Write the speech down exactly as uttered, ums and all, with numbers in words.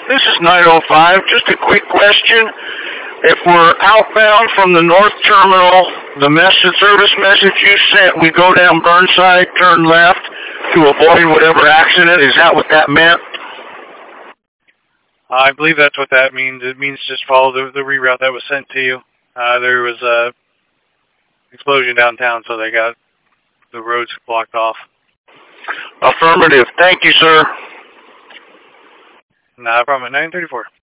This is nine oh five. Just a quick question. If we're outbound from the north terminal, the message, service message you sent, we go down Burnside, turn left to avoid whatever accident. Is that what that meant? I believe that's what that means. It means just follow the, the reroute that was sent to you. Uh, there was a explosion downtown, so they got the roads blocked off. Affirmative. Thank you, sir. Not a problem. At nine thirty-four.